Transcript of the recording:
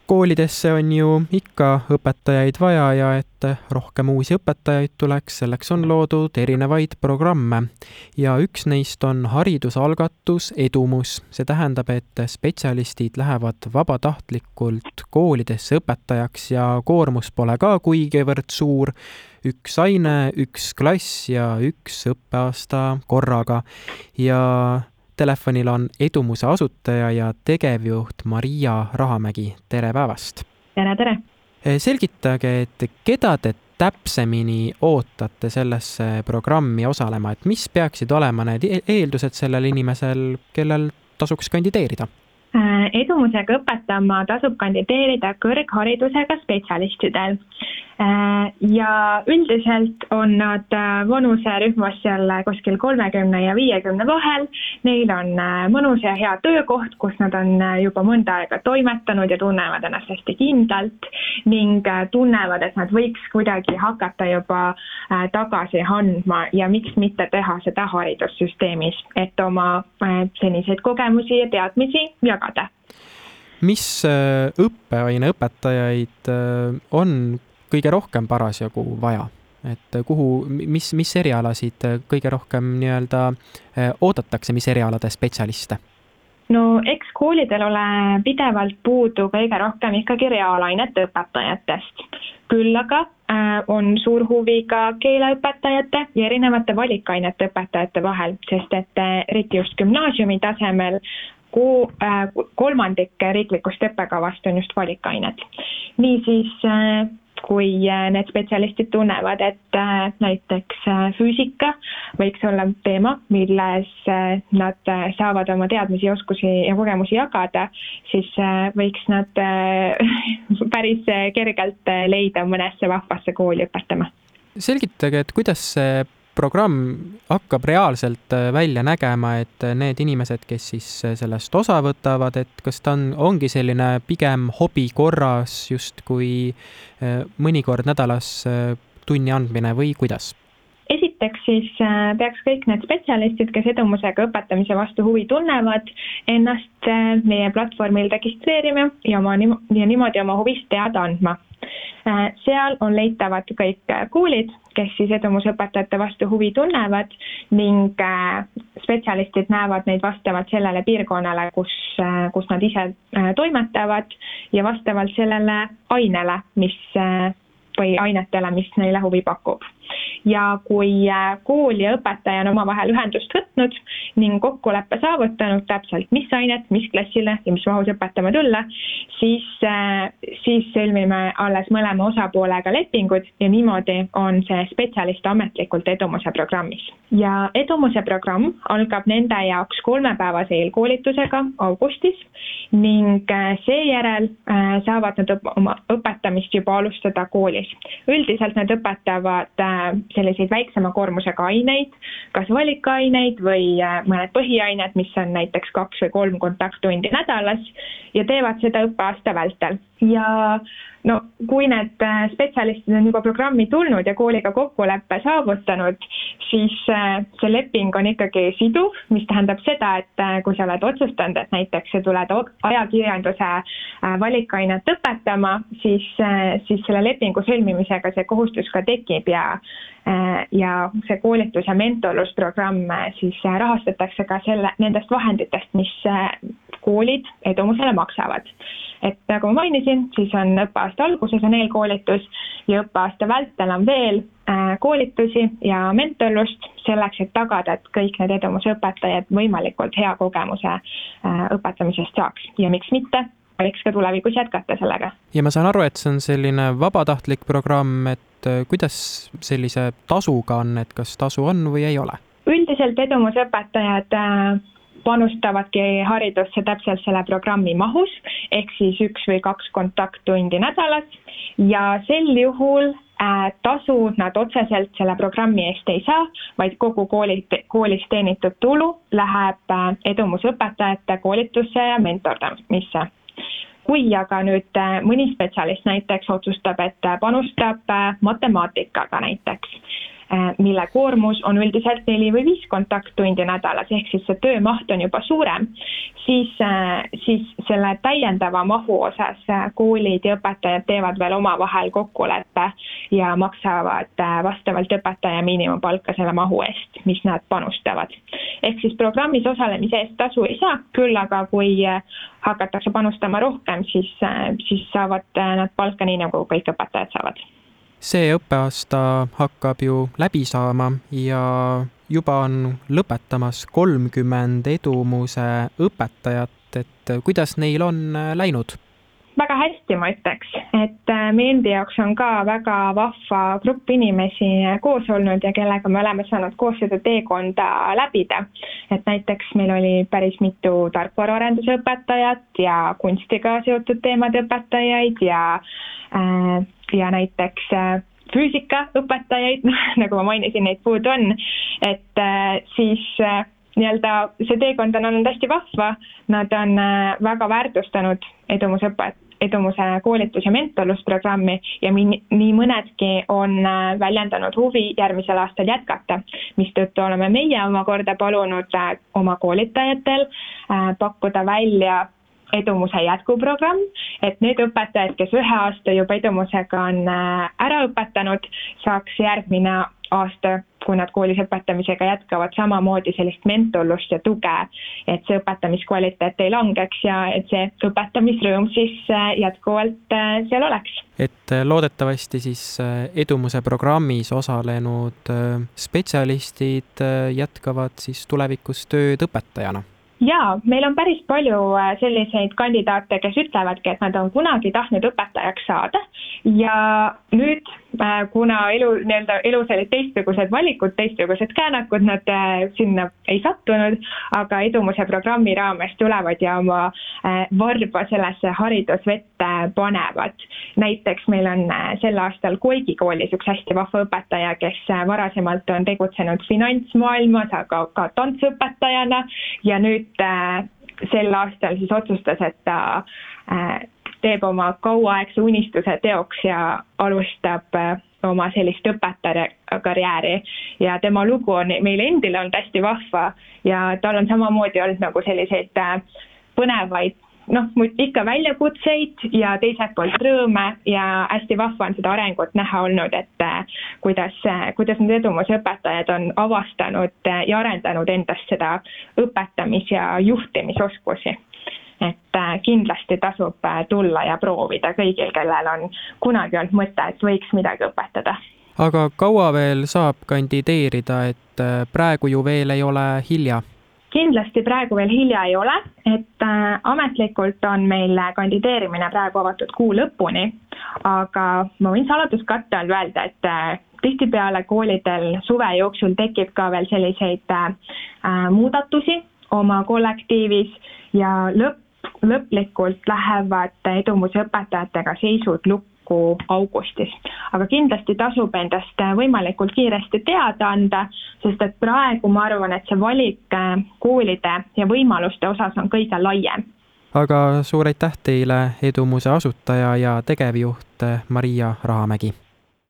Koolidesse on ju ikka õpetajaid vaja ja et rohkem uusi õpetajaid tuleks, selleks on loodud erinevaid programme. Ja üks neist on haridusalgatus Edumus. See tähendab, et spetsialistid lähevad vabatahtlikult koolidesse õpetajaks ja koormus pole ka kuigivõrd suur. Üks aine, üks klass ja üks õppeaasta korraga. Ja telefonil on Edumuse asutaja ja tegevjuht Maria Rahamägi. Tere päevast! Tere! Selgitage, et keda te täpsemini ootate sellesse programmi osalema, et mis peaksid olema need eeldused sellel inimesel, kellel tasuks kandideerida? Edumusega õpetama tasub kandideerida kõrgharidusega spetsialistidel. Ja üldiselt on nad vanuserühmas seal kuskil 30 ja 50 vahel. Neil on mõnus ja hea töökoht, kus nad on juba mõnda aega toimetanud ja tunnevad ennast hästi kindlalt ning tunnevad, et nad võiks kuidagi hakata juba tagasi andma ja miks mitte teha seda haridussüsteemis, et oma seniseid kogemusi ja teadmisi jagada. Mis õppeaine õpetajaid on kõige rohkem parasjagu vaja? Et mis erialasid kõige rohkem oodatakse, mis erialade spetsialiste? No eks koolidel ole pidevalt puudu kõige rohkem ikkagi reaalainete õpetajatest. Küll aga on suur huvi ka keeleõpetajate ja erinevate valikainete õpetajate vahel, sest et eriti just gümnaasiumi tasemel kolmandik riiklikust õppekavast on just valikained. Niisiis, kui need spetsialistid tunnevad, et näiteks füüsika võiks olla teema, milles nad saavad oma teadmisi, oskusi ja kogemusi jagada, siis võiks nad päris kergelt leida mõnesse vahvasse kooli õpetama. Selgitage, et kuidas see programm hakkab reaalselt välja nägema, et need inimesed, kes siis sellest osa võtavad, et kas ta ongi selline pigem hobi korras justkui mõnikord nädalas tunni andmine või kuidas? Esiteks siis peaks kõik need spetsialistid, kes Edumusega õpetamise vastu huvi tunnevad, ennast meie platvormil registreerima ja niimoodi oma huvist teada andma. Seal on leitavad kõik koolid, kes siis Edumuse õpetajate vastu huvi tunnevad ning spetsialistid näevad neid vastavalt sellele piirkonnale, kus nad ise toimetavad ja vastavalt sellele ainele, või ainetele, mis neile huvi pakub. Ja kui kool ja õpetaja on omavahel ühendust võtnud ning kokkuleppe saavutanud täpselt, mis ainet, mis klassile ja mis mahus õpetama tulla, siis sõlmime alles mõlema osapoolega lepingud ja niimoodi on see spetsialist ametlikult Edumuse programmis. Ja Edumuse programm algab nende jaoks 3-päevase eelkoolitusega augustis ning seejärel saavad nad oma õpetamist juba alustada koolis. Üldiselt nad õpetavad selliseid väiksema koormusega aineid, kas valikaineid või mõned põhiained, mis on näiteks 2 või 3 kontakttundi nädalas ja teevad seda õppeaasta vältel. Ja kui need spetsialistid on juba programmi tulnud ja kooliga kokkuleppe saavutanud, siis see leping on ikkagi siduv, mis tähendab seda, et kui sa oled otsustanud, et näiteks sa tuled ajakirjanduse valikainet õpetama, siis selle lepingu sõlmimisega see kohustus ka tekib ja see koolitus- ja mentorlusprogramm siis rahastatakse ka nendest vahenditest, mis koolid Edumusele maksavad. Et nagu ma mainisin, siis on õppeaasta alguses on eelkoolitus ja õppeaasta vältel on veel koolitusi ja mentorlust selleks, et tagada, et kõik need Edumuse õpetajad võimalikult hea kogemuse õpetamisest saaks. Ja miks mitte, võiks ka tulevikus jätkata sellega. Ja ma saan aru, et see on selline vabatahtlik programm, et kuidas sellise tasuga on, et kas tasu on või ei ole? Üldiselt Edumuse õpetajad panustavadki haridusse täpselt selle programmi mahus, ehk siis 1 või 2 kontakttundi nädalas ja sel juhul tasu nad otseselt selle programmi eest ei saa, vaid kogu koolis teenitud tulu läheb Edumuse õpetajate koolitusse ja mentordamisse. Kui aga nüüd mõni spetsialist näiteks otsustab, et panustab matemaatikaga näiteks, mille koormus on üldiselt 4 või 5 kontakttundi nädalas, ehk siis see töömaht on juba suurem, siis selle täiendava mahu osas koolid ja õpetajad teevad veel omavahel kokkuleppe ja maksavad vastavalt õpetaja miinimumpalka selle mahu eest, mis nad panustavad. Ehk siis programmis osalemise eest tasu ei saa, küll aga kui hakatakse panustama rohkem, siis saavad nad palka nii, nagu kõik õpetajad saavad. See õppeaasta hakkab ju läbi saama ja juba on lõpetamas 30 Edumuse õpetajat, et kuidas neil on läinud? Väga hästi, ma ütleks, et meie endi jaoks on ka väga vahva grupp inimesi koos olnud ja kellega me oleme saanud koos seda teekonda läbida. Et näiteks meil oli päris mitu tarkvaraarenduse õpetajat ja kunstiga seotud teemade õpetajaid ja näiteks füüsikaõpetajaid, nagu ma mainisin, neid puudu on, et siis nii-öelda see teekond on olnud hästi vahva, nad on väga väärtustanud Edumuse koolitus- ja mentorlusprogrammi ja nii mõnedki on väljendanud huvi järgmisel aastal jätkata, mistõttu oleme meie omakorda palunud oma koolitajatel pakkuda välja Edumuse jätkuprogramm, et need õpetajad, kes 1 aasta juba Edumusega on ära õpetanud, saaks järgmine aasta, kui nad koolis õpetamisega jätkavad, samamoodi sellist mentorlust ja tuge, et see õpetamiskvaliteet ei langeks ja et see õpetamisrõõm siis jätkuvalt seal oleks. Et loodetavasti siis Edumuse programmis osalenud spetsialistid jätkavad siis tulevikus tööd õpetajana. Jaa, meil on päris palju selliseid kandidaate, kes ütlevadki, et nad on kunagi tahtnud õpetajaks saada ja nüüd, kuna elus olid teistsugused valikud, teistsugused käänakud, nad sinna ei sattunud, aga Edumuse programmi raames tulevad ja oma varba sellesse haridusvette panevad. Näiteks meil on sel aastal Koigi koolis üks hästi vahva õpetaja, kes varasemalt on tegutsenud finantsmaailmas, aga ka tantsuõpetajana ja nüüd sel aastal siis otsustas, et ta teeb oma kauaaegse unistuse teoks ja alustab oma sellist õpetajakarjääri ja tema lugu on meile endile olnud hästi vahva ja tal on samamoodi olnud nagu selliseid põnevaid, ikka väljakutseid ja teiselt poolt rõõme ja hästi vahva on seda arengut näha olnud, et kuidas need Edumuse õpetajad on avastanud ja arendanud endast seda õpetamis- ja juhtimisoskusi. Et kindlasti tasub tulla ja proovida kõigil, kellel on kunagi olnud mõte, et võiks midagi õpetada. Aga kaua veel saab kandideerida, et praegu ju veel ei ole hilja? Kindlasti praegu veel hilja ei ole, et ametlikult on meil kandideerimine praegu avatud kuu lõpuni, aga ma võin saladuskatte all öelda, et tihtipeale koolidel suve jooksul tekib ka veel selliseid muudatusi oma kollektiivis ja lõplikult lähevad Edumuse õpetajatega seisud lukku augustis. Aga kindlasti tasub endast võimalikult kiiresti teada anda, sest et praegu ma arvan, et see valik koolide ja võimaluste osas on kõige laiem. Aga suur aitäh teile, Edumuse asutaja ja tegevjuht Maria Rahamägi!